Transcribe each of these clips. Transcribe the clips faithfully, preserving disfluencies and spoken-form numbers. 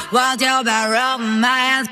What about romance?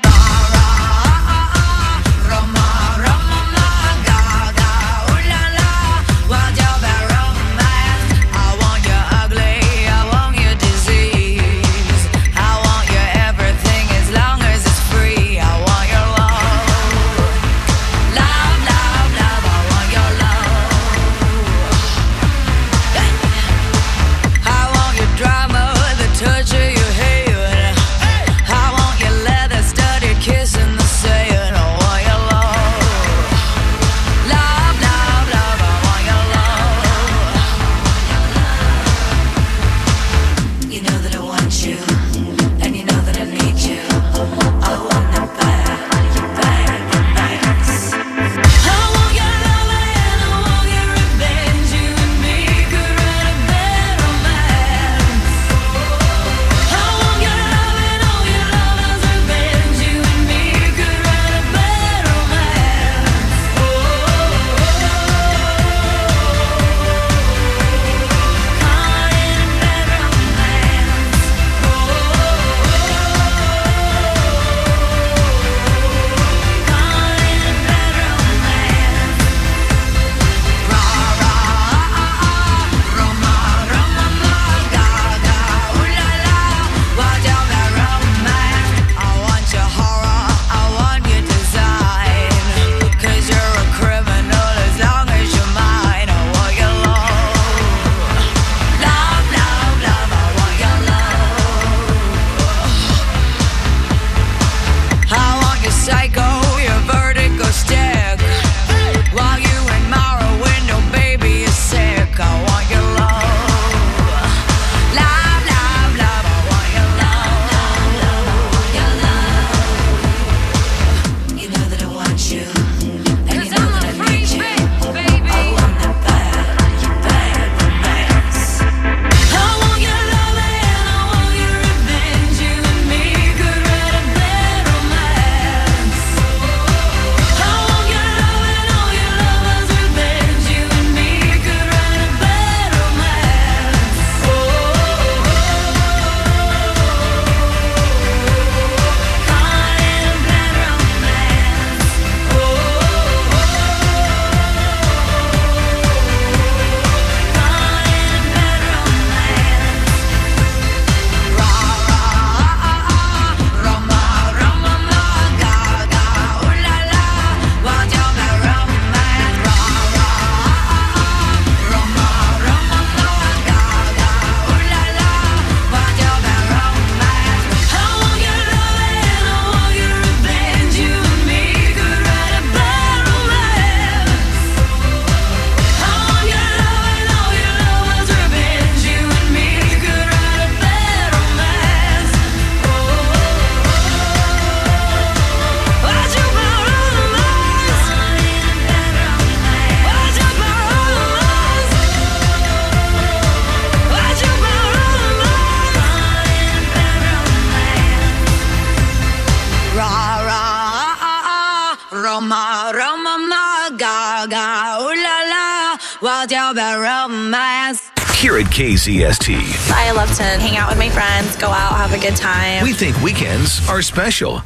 Roma, Roma, ma, ga, ga, ooh la la. What about romance? Here at K Z S T, I love to hang out with my friends, go out, have a good time. we think weekends are special.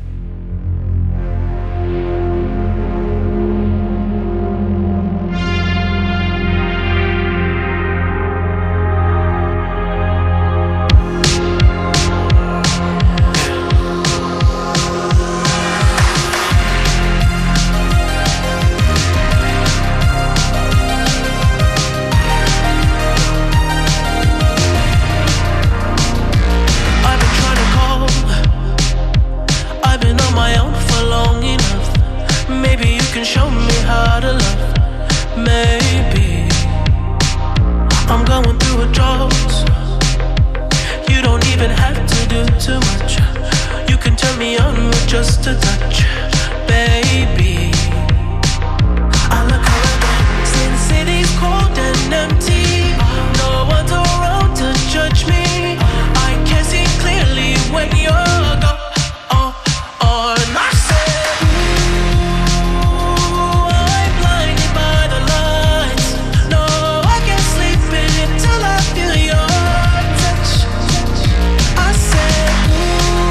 Show me how to love. Maybe I'm going through a drought. You don't even have to do too much. You can turn me on with just a touch, baby. I look around since city's cold and empty. No one's around to judge me. I can see clearly when you're gone. Oh, oh, and I say ooh,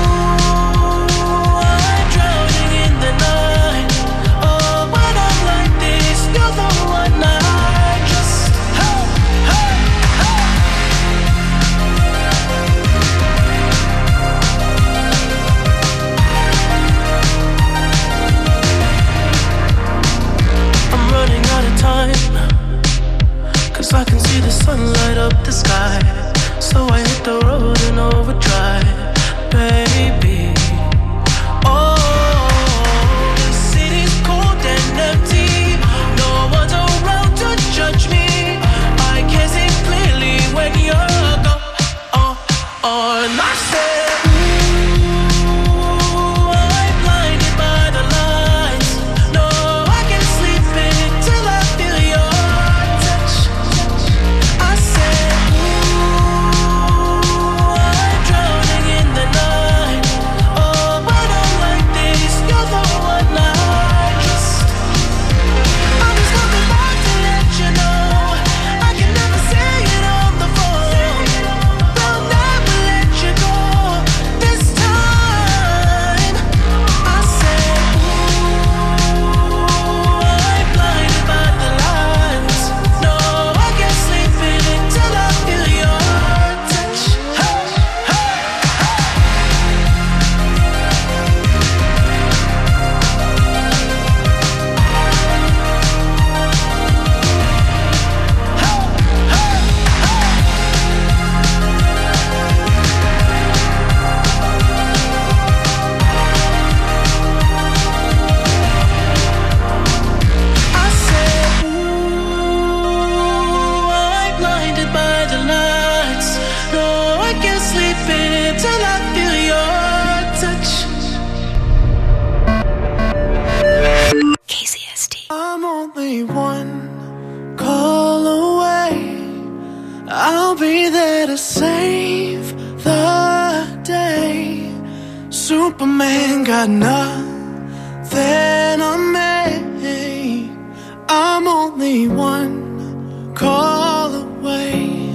Superman got nothing on me. I'm only one call away.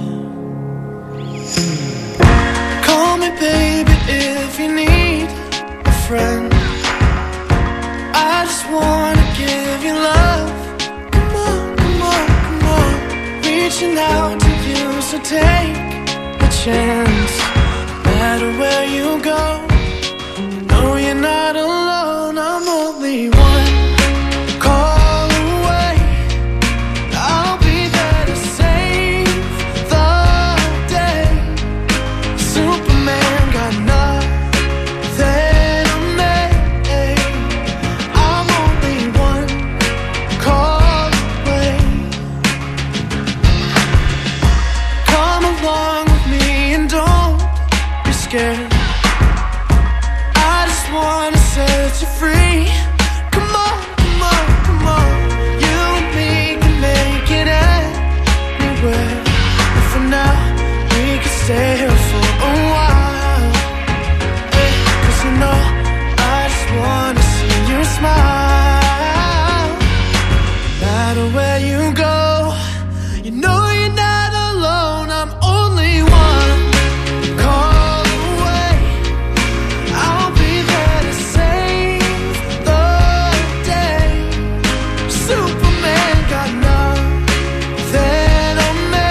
Call me baby if you need a friend. I just wanna give you love. Come on, come on, come on. Reaching out to you, so take a chance. No matter where you go, no, you're not alone. I'm only one call away. I'll be there to save the day. Superman got nothing on me. I'm only one call away. Come along with me and don't be scared. Wanna set you free. Come on, come on, come on. You and me can make it anywhere. But for now, we can stay here for a while. Hey, 'cause you know, I just wanna see you smile. No matter where you go, you know you're not alone. I'm only one call away. I'll be Superman got nothing on me.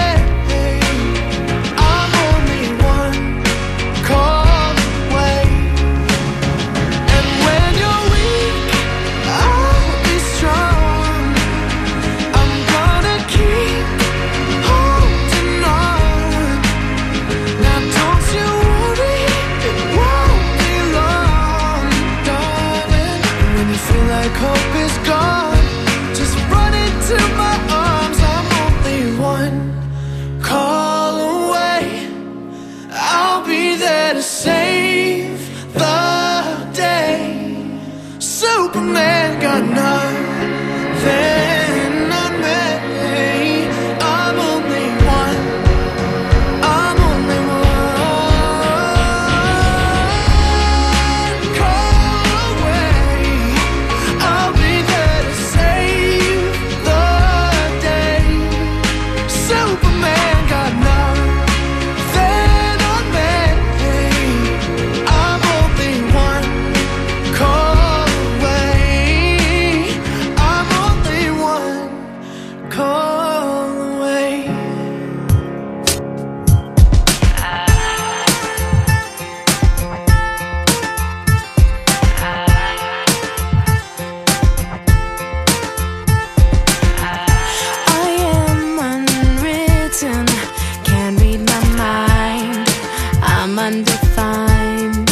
I'm only one call away. And when you're weak, I'll be strong. I'm gonna keep holding on. Now don't you worry, it won't be long, darling. And when you feel like hope is gone, just run into my arms. I'm only one call away. I'll be there to save the day. Superman got nothing on me. I'm only one. I'm only one call away. I'll be there to save the day. Superman got nothing on me. I'm only one call away. I'm only one call away. I am unwritten, can't read my mind. I'm undefined.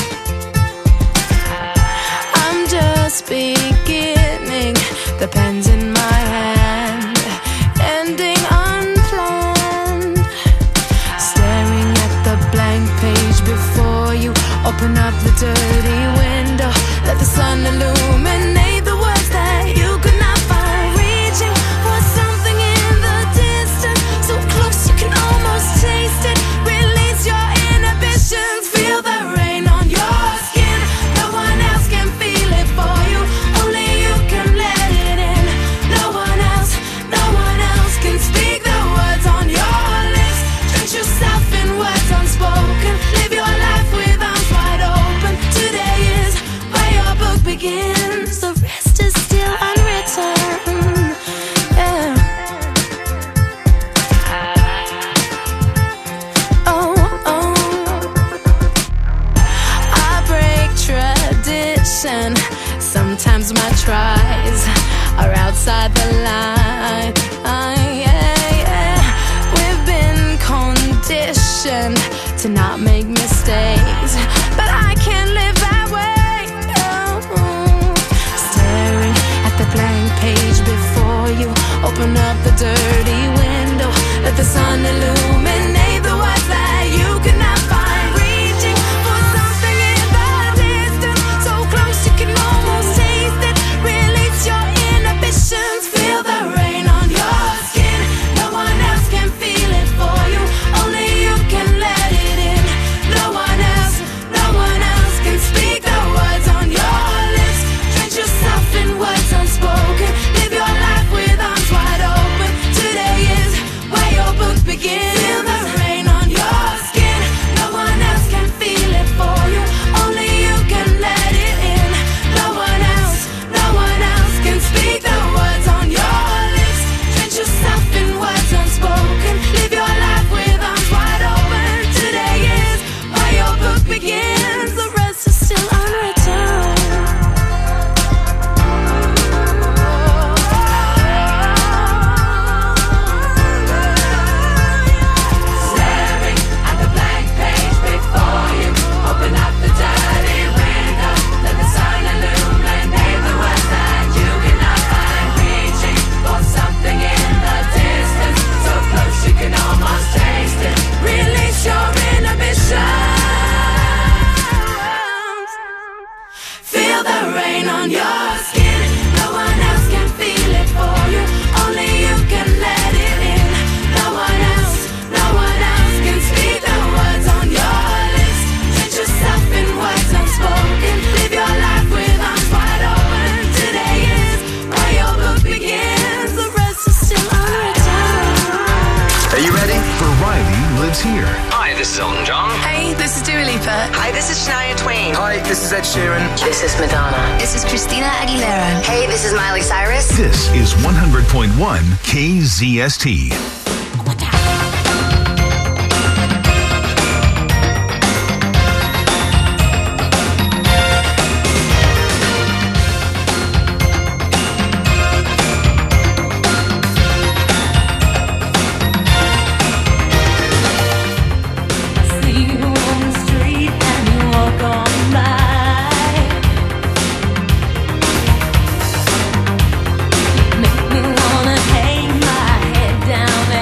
I'm just beginning, the pen's in my hand, ending unplanned. Staring at the blank page before Open up the dirty window, let the sun illuminate the words that you could not find. Reaching for something in the distance, so close you can almost taste it. Release your inhibitions, feel the rain on your skin. No one else can feel it for you, only you can let it in. No one else, no one else can speak the words on your lips. Drench yourself in words unspoken, live your life with arms wide open. Today is where your book begins, the rest is still unwritten. Yeah. Oh, oh. I break tradition. Sometimes my tries are outside the line. Uh, yeah, yeah. We've been conditioned to not make mistakes, but I can't live that way. Oh. Staring at the blank page before you, open up the dirty window, let the sun illuminate the words that you could not find. Reaching for something in the distance, so close you can almost taste it. Release your inhibitions, feel the rain on your skin. No one else can feel it for you, only you can let it in. No one else, no one else can speak the words on your lips. Drench yourself in words unspoken, live your life with arms wide open. Today is where your book begins. Feel the rain on your skin. No one else can feel it for you, only you can let it in. No one else, no one else can speak the words on your lips. Drench yourself in words unspoken, live your life with arms wide open. Today is where your book begins, the rest is still unwritten. Staring at the blank page before you, open up the dirty window, let the sun illuminate the words that you cannot find. Reaching for something in the distance, so close you can almost taste it. Release your inhibitions, feel the rain on your skin. No one else can feel it for you, only you can let it in. No one else, no one else can speak the words on your lips. Drench yourself in words unspoken, live your life with arms wide open. Today is where your book begins, the rest is still unwritten. Are you ready? Variety lives here. Hi, this is Elton John. Hey, this is Dua Lipa. Hi, this is Shania Twain. Hi, this is Ed Sheeran. This is Madonna. This is Christina Aguilera. Hey, this is Miley Cyrus. This is one hundred point one K Z S T. See you on the street and you walk on by. Make me wanna hang my head down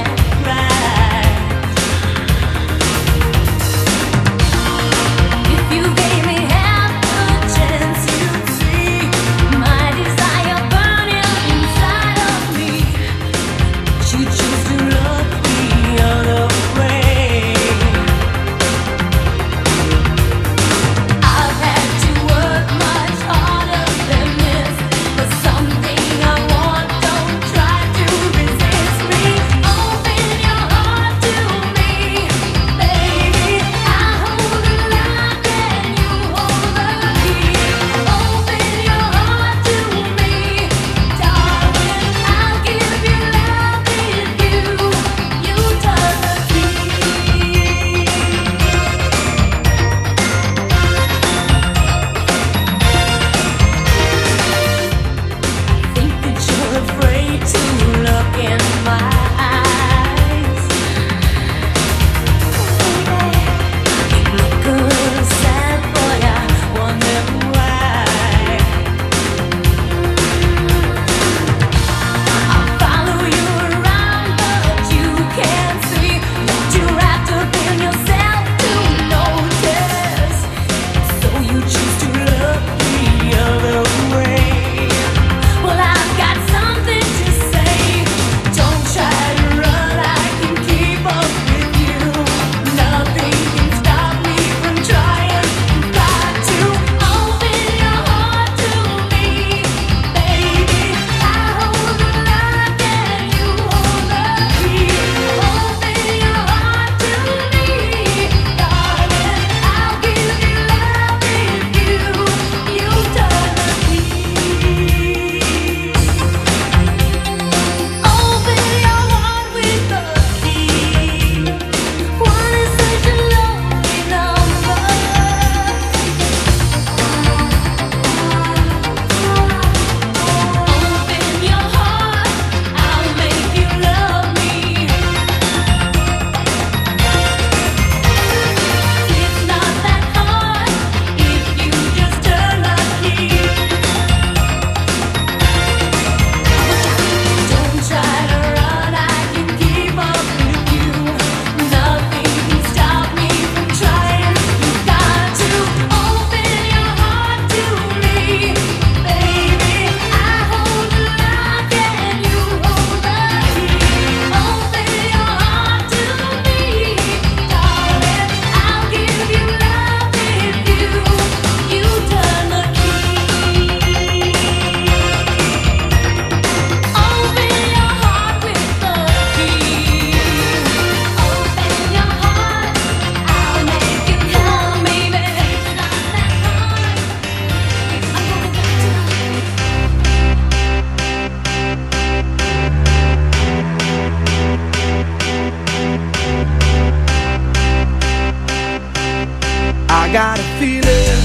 feeling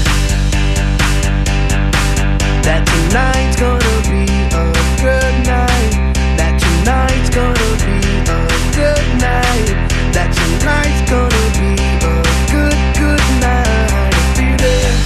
that tonight's gonna be a good night. That tonight's gonna be a good night. That tonight's gonna be a good, good night. A feeling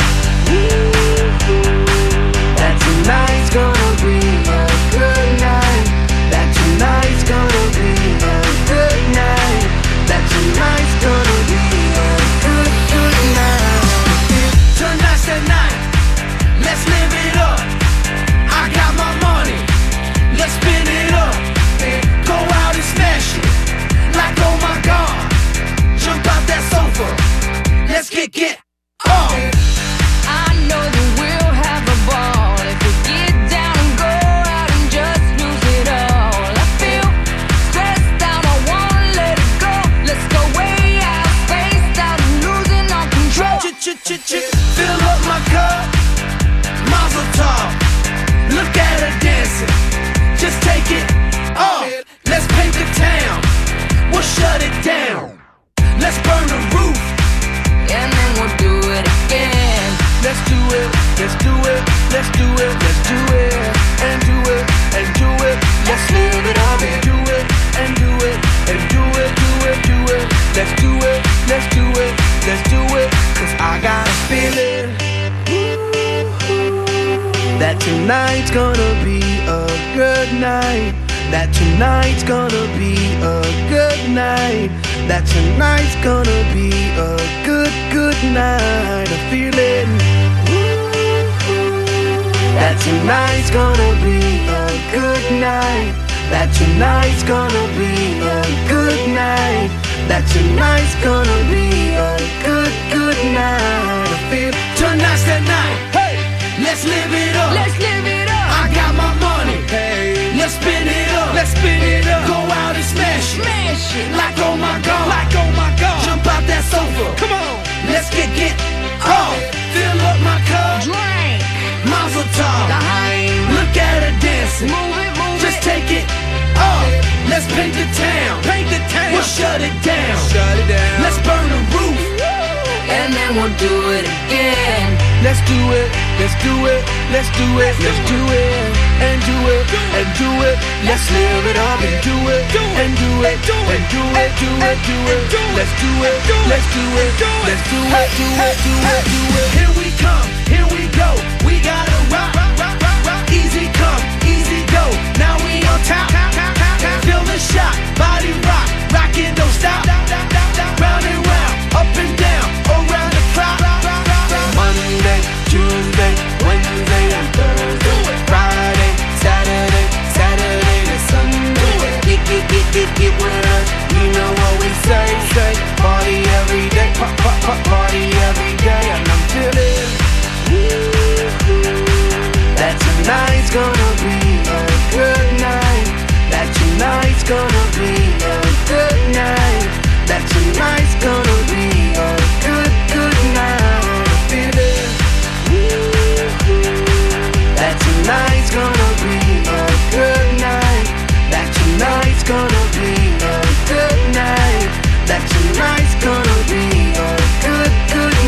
that tonight's gonna be a good night. That tonight's gonna be a good night. That tonight's gonna be a good, good night. Tonight's the night. Let's live it up. I got my money. Let's spin it up. Go out and smash it. Like oh my God. Jump out that sofa. Let's get get on. I know that we'll have a ball if we get down and go out and just lose it all. I feel stressed out, I wanna let it go. Let's go way out, spaced out, and losing our control. Ch-ch-ch-ch, fill up my cup. Mazel tov. Look at her dancing. Just take it off. Let's paint the town. We'll shut it down. Let's burn the roof. And then we'll do it again. Let's do it, let's do it, let's do it, let's do it, and do it, and do it. Let's live it up and do it, and do it, and do it, do it, do it. Let's do it, let's do it, let's do it. Cause I got a feeling that tonight's gonna be a good night. That tonight's gonna be a good night. That tonight's gonna be a good, good night. A feeling that tonight's gonna be a good night. That tonight's gonna be a good night. That tonight's gonna be a good, good night. I feel tonight's the night. Hey, let's live it up. Let's live it up. I got my money. Hey, let's spin it up. Let's spin it up. Go out and smash it. Smash it. Like oh my God. Like oh my God. Jump out that sofa. Come on. Let's get get off. Fill up my cup. Drink. Mazel tov. Daheim. Look at her dancing. Move it, move Just it. take it off. Let's paint the town. Paint the town. We'll shut it down. Shut it down. Let's burn the roof. And then we'll do it again. Let's do it. Let's do it. Let's do it. Let's do it. And do it. And do it. Let's live it up and do it. And do it. And do it. Do it. Do it. Let's do it. Let's do it. Let's do it. Do it. Do it. Do it. Here we come. Here we go. We gotta rock. Easy come. Easy go. Now we on top. Feel the shot. Body rock. Rock it. Don't stop. Round and round. Up and down. Around the clock. Monday, Tuesday, Wednesday, and Thursday. Friday, Saturday, Saturday to Sunday. Get, get, get, get, get with us. You know what we say, say. Party every day, pop, pop, pop, party every day. And I'm feeling that tonight's gonna be a good night. That tonight's gonna be a good night. That tonight's gonna be a good, good night. Feeling that tonight's gonna be a good night. That tonight's gonna be a good night. That tonight's gonna be a good, good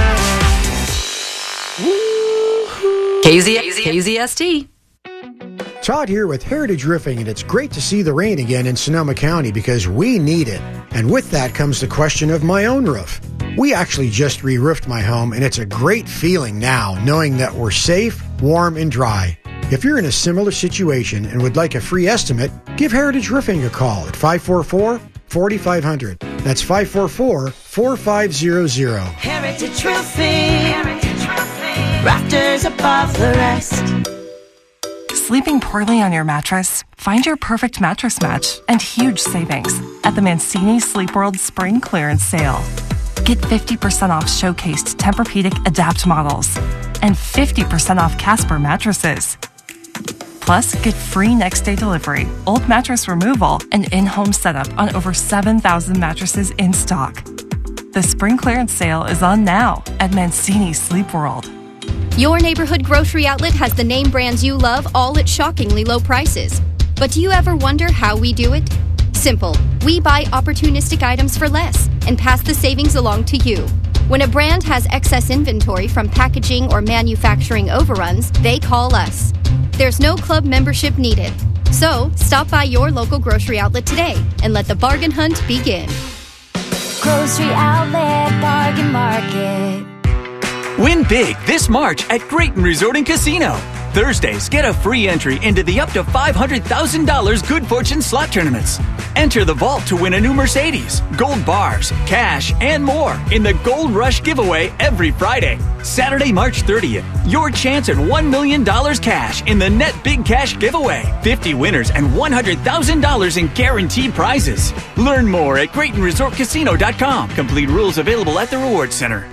night. K Z K Z S T. Todd here with Heritage Roofing, and it's great to see the rain again in Sonoma County because we need it. And with that comes the question of my own roof. We actually just re-roofed my home, and it's a great feeling now knowing that we're safe, warm, and dry. If you're in a similar situation and would like a free estimate, give Heritage Roofing a call at five four four, four five zero zero. That's five four four, four five zero zero. Heritage Roofing. Heritage Roofing. Rafters above the rest. Sleeping poorly on your mattress? Find your perfect mattress match and huge savings at the Mancini Sleep World Spring Clearance Sale. Get fifty percent off showcased Tempur-Pedic Adapt models and fifty percent off Casper mattresses. Plus, get free next-day delivery, old mattress removal, and in-home setup on over seven thousand mattresses in stock. The spring clearance sale is on now at Mancini Sleep World. Your neighborhood grocery outlet has the name brands you love, all at shockingly low prices. But do you ever wonder how we do it? Simple. We buy opportunistic items for less and pass the savings along to you. When a brand has excess inventory from packaging or manufacturing overruns, they call us. There's no club membership needed. So, stop by your local grocery outlet today and let the bargain hunt begin. Grocery Outlet Bargain Market. Win big this March at Grayton Resort and Casino. Thursdays, get a free entry into the up to five hundred thousand dollars Good Fortune slot tournaments. Enter the vault to win a new Mercedes, gold bars, cash, and more in the Gold Rush giveaway every Friday. Saturday, March thirtieth, your chance at one million dollars cash in the Net Big Cash giveaway. fifty winners and one hundred thousand dollars in guaranteed prizes. Learn more at Grayton Resort Casino dot com. Complete rules available at the Rewards Center.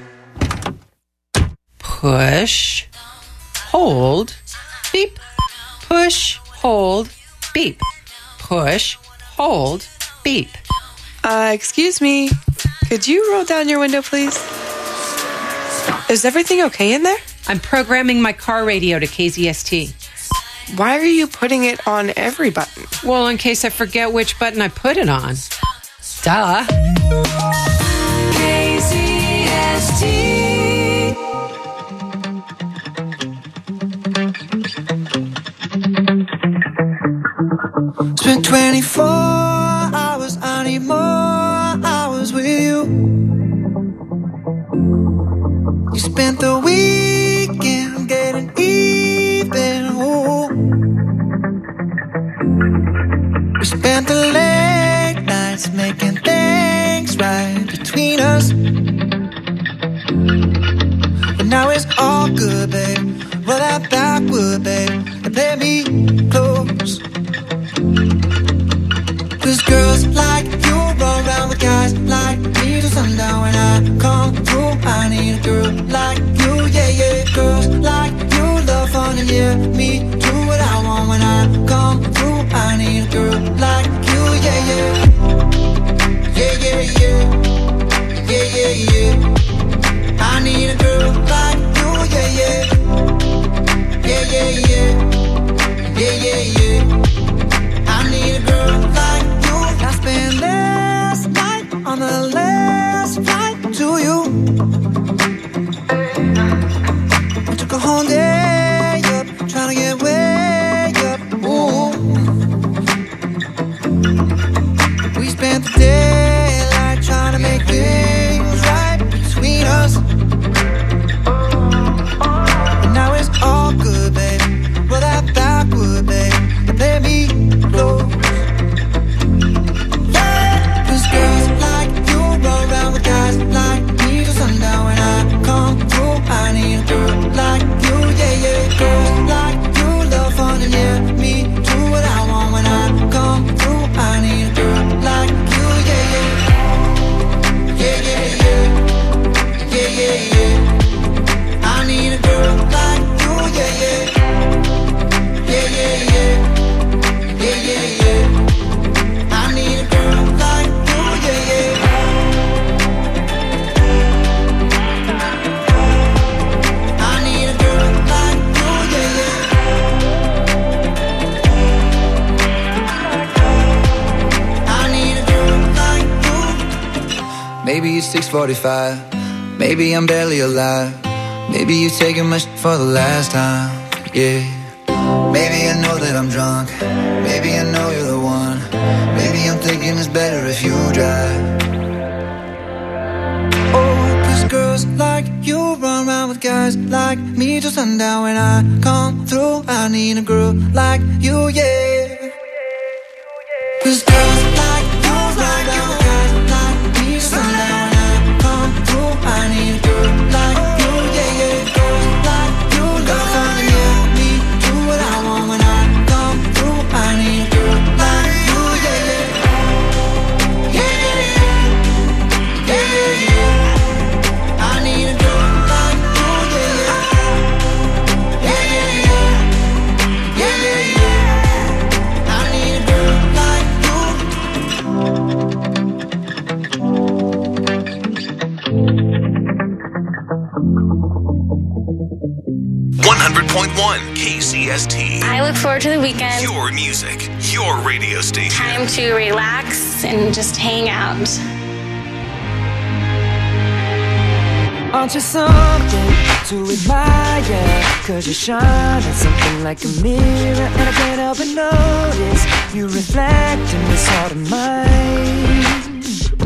Push, hold, beep. Push, hold, beep. Push, hold, beep. Uh, excuse me. Could you roll down your window, please? Is everything okay in there? I'm programming my car radio to K Z S T. Why are you putting it on every button? Well, in case I forget which button I put it on. Duh. K Z S T. Spent twenty-four hours, I need more hours with you. You spent the weekend getting even, ooh. We spent the late nights making things right between us. But now it's all good, babe. Roll that backward, babe, and play me close. Cause girls like you run around with guys like me till sundown. When I come through, I need a girl like you, yeah, yeah. Girls like you love fun and yeah, me do what I want. When I come through, I need a girl like you, yeah, yeah. Yeah, yeah, yeah. Yeah, yeah, yeah. I need a girl like you, yeah, yeah. Yeah, yeah, yeah. Yeah, yeah, yeah. I need a girl like you. I spent last night on the last flight to you. I took a whole day up, trying to get way up. Ooh. We spent the daylight trying to make things right between us. But now it's all good, babe. Roll that backward, babe, and play me close. Yeah, cause girls like you run around with guys like me till sundown. When I come through, I need a girl like you, yeah, yeah. Girls like you love fun and yeah, me do what I want. When I come through, I need a girl like you, yeah, yeah. Yeah, yeah, yeah. Yeah, yeah, yeah. I need a girl like you, yeah, yeah. Yeah, yeah, yeah. Yeah, yeah, yeah. I need a girl like you, yeah, yeah. I need a girl like you, yeah, yeah. I need a girl like you. Maybe it's six forty-five. Maybe I'm barely alive. Maybe you're taking my shit for the last time. Yeah. Maybe I know that I'm drunk. Maybe I know you're the one. Maybe I'm thinking it's better if you drive. Oh, cause girls like you run around with guys like me till sundown. When I come through, I need a girl like you, yeah. Cause girls like you run around with guys like me till sundown. When I come through, I need a girl like you, yeah, yeah. Girls like you love fun and yeah, me do what I want. When I come through, I need a girl like you, yeah, yeah. Yeah, yeah, yeah. Yeah, yeah, yeah. I need a girl like you, yeah, yeah. Yeah, yeah, yeah. Yeah, yeah, yeah. I need a girl like one hundred point one K C S T. I look forward to the weekend. Your music, your radio station. Time to relax and just hang out. Aren't you something to admire? Cause you shine at something like a mirror, and I can't help but notice you reflect in this heart of mine.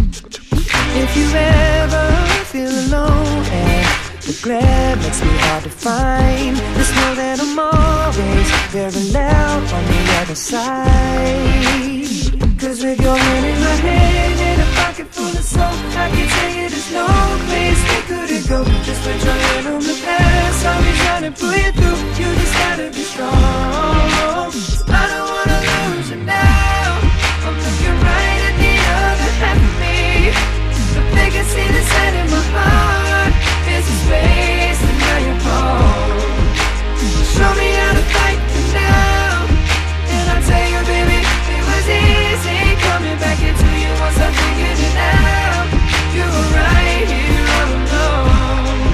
If you ever feel alone and the glare makes me hard to find, just know that I'm always very loud on the other side. Cause with your hand in my hand and a pocket full of soap, I can tell you there's no place we couldn't go. Just put your hand on the past, I'll be trying to pull you through. You just gotta be strong. I don't wanna lose you now. I'm looking right at the other half of me. But they can see the sand in my heart. There's a space and now you're home. Show me how to fight for now. And I'll tell you, baby, it was easy coming back into you once I figured it out. You were right here all alone.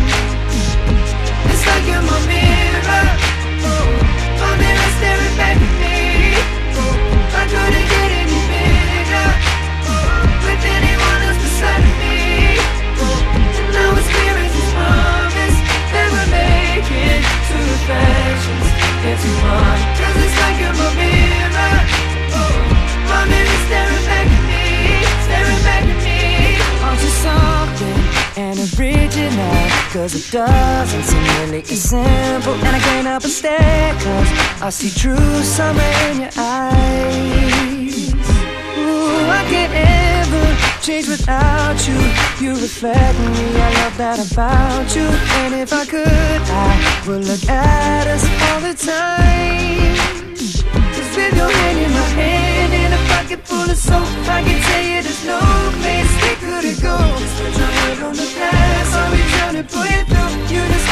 It's like you're my mirror. Oh, my mirror staring back at me. Oh, I couldn't get any bigger. Oh, with anyone else beside me. Oh, and now it's clear as a promise that we're making two reflections into one. Cause it's like you're my mirror. Oh, my mirror staring back at me, staring back at me. Aren't you something and original? Cause it doesn't seem really as simple, and I can't help but stare, cause I see true summer in your eyes. Ooh, I can't ever change without you. You reflect me, I love that about you. And if I could, I would look at us all the time. Cause with your hand in my hand and a pocket full of soap, I can tell you there's no place we couldn't go. Just put your head on the past, I'll be trying to pull you through. You just